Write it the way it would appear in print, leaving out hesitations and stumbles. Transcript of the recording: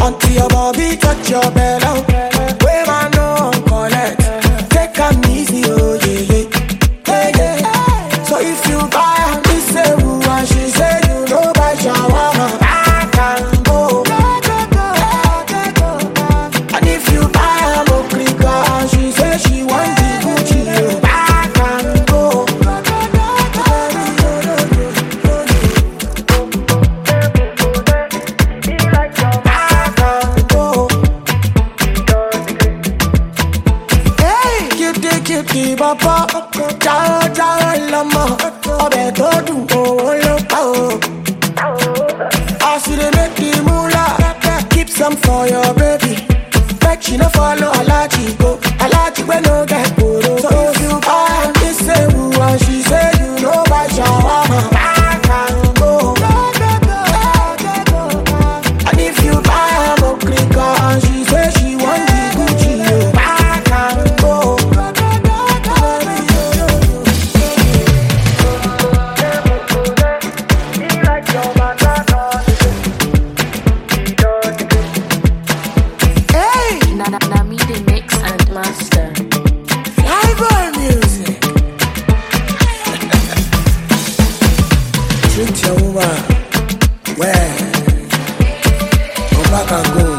Until your body touch your belly. Where man no collect. Take am easy, oh yeah, yeah. Yeah, yeah. So if you buy her, me say who and she say you know buy shawarma. I can go. And if you buy her Mokrika and she say she want the Gucci, I can go. Cutie baba, ciao ciao lama, obe to do oh loka oh. As you dey make the moolah, keep some for your baby. Make she no follow Alaji go, Alaji we no get poro. So if you buy this say who and she say you know buy shawarma, I can go. And if you buy a Mokrika and she say she want the Gucci, I can go. Na me the mix and master. Flyboy music. Treat your woman well. Go back and go.